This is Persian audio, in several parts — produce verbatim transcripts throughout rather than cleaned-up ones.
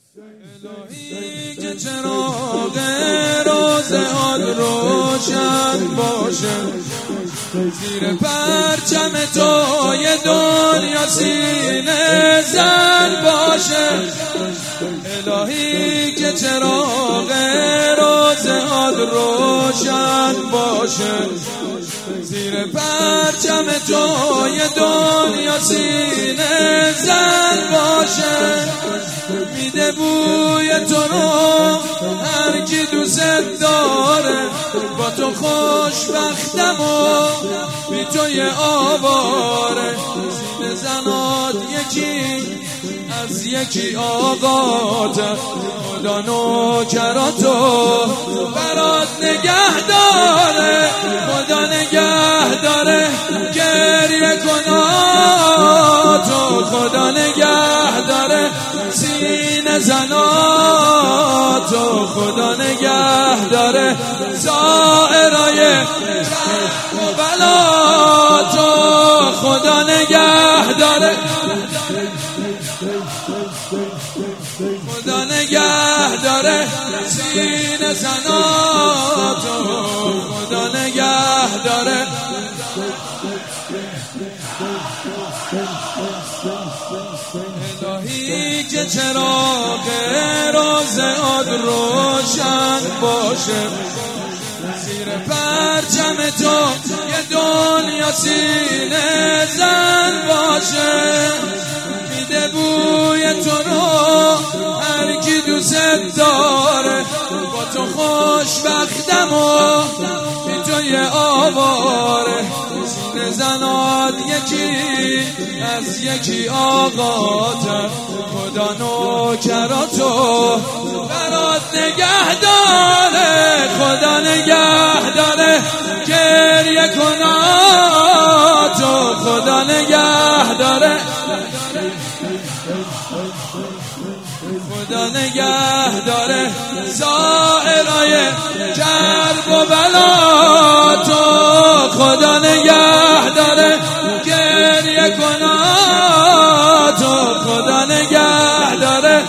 الهی که چراغ روزهات روشن باشه، زیر پرچم تو یه دنیا سینه زن باشه. الهی که چراغ روزهات روشن باشه، زیر پرچم تو یه دنیا سینه زن باشه. میده بوی تو رو هر کی دوست داره، با تو خوشبختم و بی تو یه آواره. سینه زنات یکی از یکی آقاته، خدا نوکراتو برات نگه داره. خدا نگه داره گریه کناتو، خدا نگه داره سینه زناتو، خدا نگه داره زائرای و بلاتو، خدا نگه داره، خدا نگه داره سینه زناتو، خدا نگه داره. الهی که چراغ روزهات روشن باشه، زیر پرچم تو یه دنیا سینه زن باشه. میده بوی تو رو هر کی دوست داره، با تو خوشبختم و بی تو یه آواره. سینه زنات یکی از یکی آقاته، خدا نوکراتو برات نگه داره. خدا نگه داره گریه کناتو، خدا نگه داره، خدا نگه داره زائرای کرب و بلاتو، خدا نگه داره گریه کناتو، خدا نگه داره.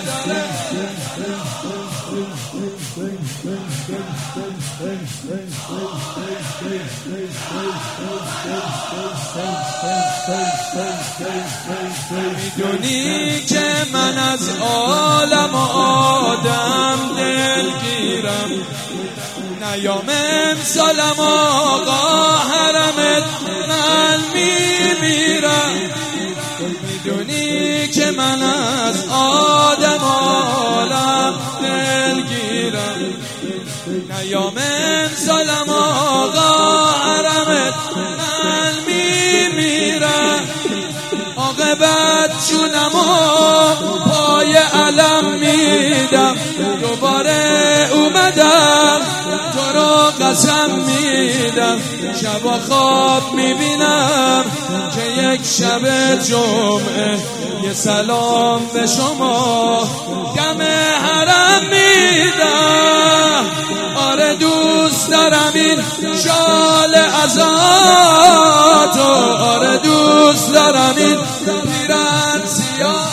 میدونی که من از عالم و آدم دلگیرم، نیام امسالم آقا حرمت من میمیرم. میدونی که من از آدم و عالم دلگیرم، نیام امسالم آقا حرمت من میمیرم. عاقبت جونم و پای علم میدم، دوباره اومدم تو رو قسم میدم. شبا خواب میبینم که یک شب جمعه یه سلام به شما دم حرم میدم. آره دوست دارم این شال ازاتو، آره دوست دارم این پیرن سیاه،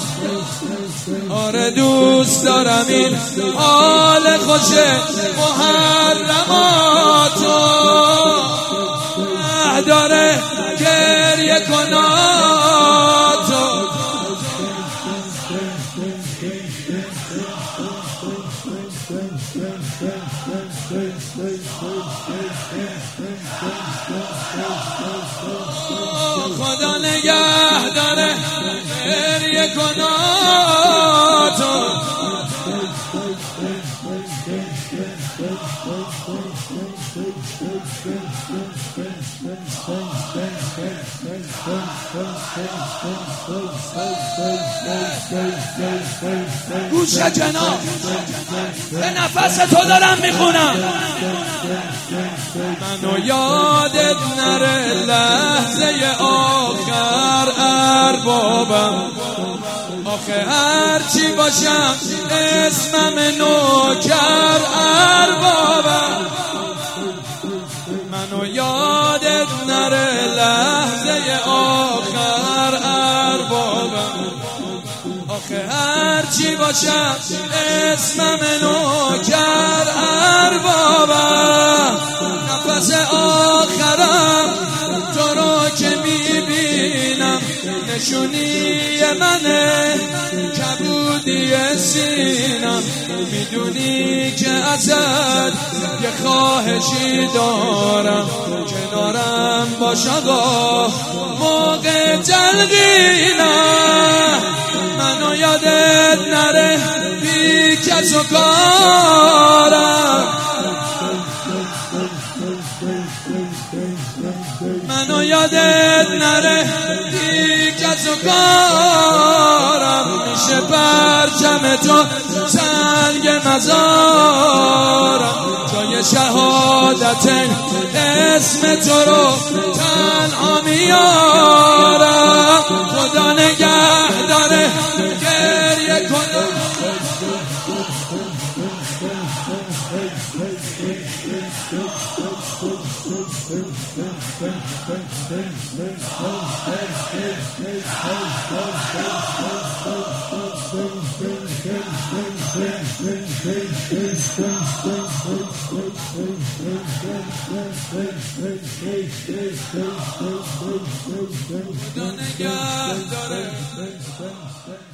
آره دوست دارم این حال خوش محرماتو. نه داره گریه کناتو، خدا نگه داره گریه کناتو. گوش جناب به نفس تو دارم میخونم. منو یادت نره لحظه آخر اربابم، آخه هرچی باشم اسمم نوکر اربابم. منو یادت نره لحظه آخر اربابم، آخه هرچی باشم اسمم نوکر اربابم. نفس آخرم تو رو که میبینم نشونی منه کبودی سینم. میدونی که ازت یه خواهشی دارم کنارم باش آقا موقع تلقینم. منو یادت نره بی کس و کارم. منو یادت نره بی کس و کارم. میشه پرچم تو سنگ مزارم. جای شهادت اسم تو رو تنها میارم. خدا نگه داره گریه کنم. خدا نگه داره.